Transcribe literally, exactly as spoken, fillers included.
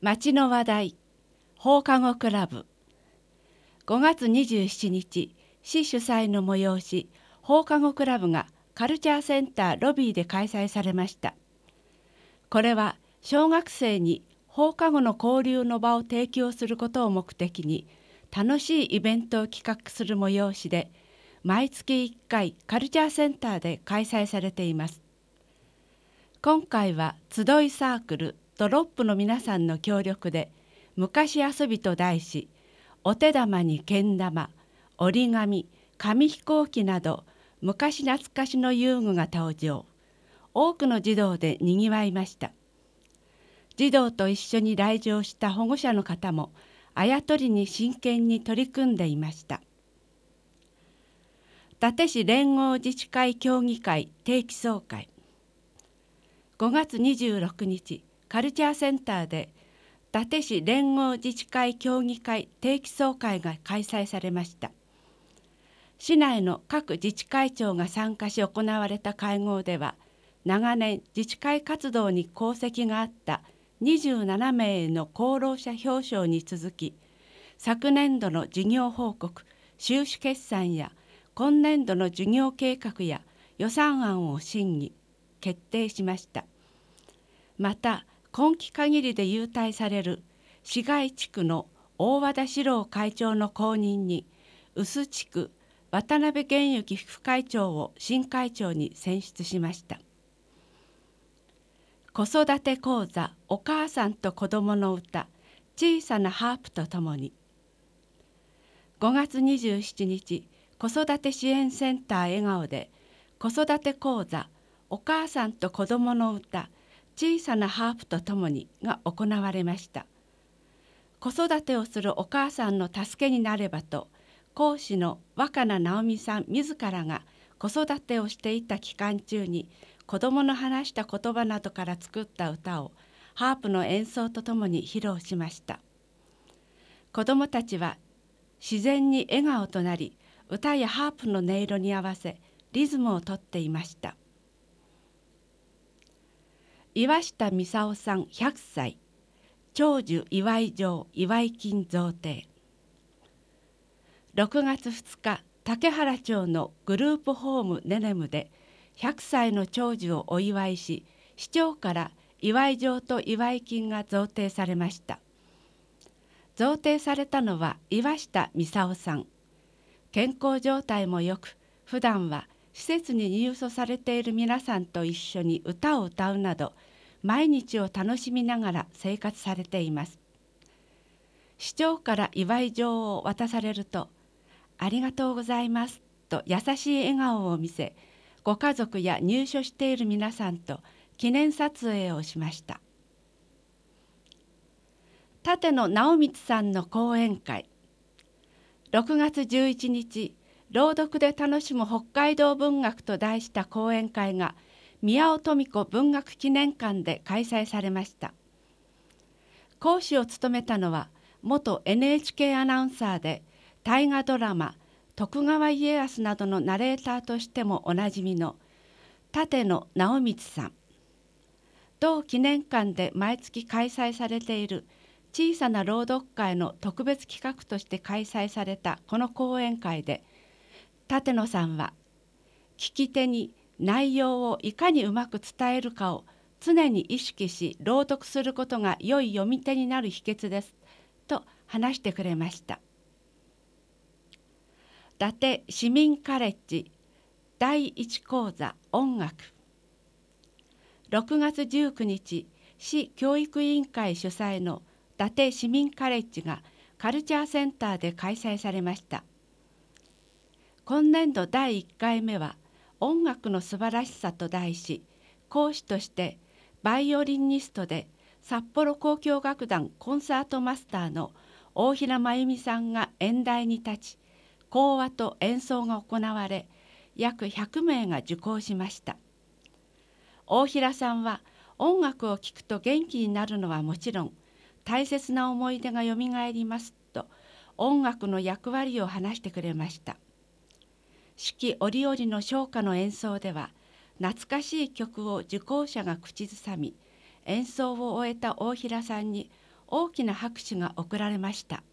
町の話題放課後クラブごがつにじゅうしちにち、市主催の催し放課後クラブがカルチャーセンターロビーで開催されました。これは小学生に放課後の交流の場を提供することを目的に楽しいイベントを企画する催しで、毎月いっかいカルチャーセンターで開催されています。今回は集いサークルドロップの皆さんの協力で昔遊びと題し、お手玉にけん玉、折り紙、紙飛行機など昔懐かしの遊具が登場。多くの児童でにぎわいました。児童と一緒に来場した保護者の方もあやとりに真剣に取り組んでいました。伊達市連合自治会協議会定期総会。ごがつにじゅうろくにち、カルチャーセンターで伊達市連合自治会協議会定期総会が開催されました。市内の各自治会長が参加し行われた会合では、長年自治会活動に功績があったにじゅうななめいへの功労者表彰に続き、昨年度の事業報告、収支決算や今年度の事業計画や予算案を審議、決定しました。また、今期限りで優待される市街地区の大和田史郎会長の後任に、臼地区渡辺元幸副会長を新会長に選出しました。子育て講座お母さんと子どもの歌小さなハープとともに、ごがつにじゅうしちにち、子育て支援センター笑顔で子育て講座お母さんと子どもの歌小さなハープとともにが行われました。子育てをするお母さんの助けになればと、講師の若菜直美さん自らが子育てをしていた期間中に子どもの話した言葉などから作った歌をハープの演奏とともに披露しました。子どもたちは自然に笑顔となり、歌やハープの音色に合わせリズムをとっていました。岩下美沙夫さんひゃくさい、長寿祝い状祝い金贈呈。ろくがつふつか、竹原町のグループホームネネムでひゃくさいの長寿をお祝いし、市長から祝い状と祝い金が贈呈されました。贈呈されたのは岩下美沙夫さん。健康状態もよく、普段は施設に入所されている皆さんと一緒に歌を歌うなど、毎日を楽しみながら生活されています。市長から祝い状を渡されると、ありがとうございますと優しい笑顔を見せ、ご家族や入所している皆さんと記念撮影をしました。立野直光さんの講演会。ろくがつじゅういちにち、朗読で楽しむ北海道文学と題した講演会が宮尾登美子文学記念館で開催されました。講師を務めたのは元 エヌエイチケー アナウンサーで大河ドラマ徳川家康などのナレーターとしてもおなじみの立野直光さん。同記念館で毎月開催されている小さな朗読会の特別企画として開催されたこの講演会で、立野さんは聞き手に内容をいかにうまく伝えるかを常に意識し朗読することが良い読み手になる秘訣ですと話してくれました。伊達市民カレッジだいいち講座音楽。ろくがつじゅうくにち、市教育委員会主催の伊達市民カレッジがカルチャーセンターで開催されました。今年度だいいっかいめは音楽の素晴らしさと題し、講師としてバイオリニストで札幌交響楽団コンサートマスターの大平真由美さんが演題に立ち、講話と演奏が行われ、約ひゃくめいが受講しました。大平さんは音楽を聴くと元気になるのはもちろん、大切な思い出がよみがえりますと音楽の役割を話してくれました。四季折々の唱歌の演奏では、懐かしい曲を受講者が口ずさみ、演奏を終えた大平さんに大きな拍手が送られました。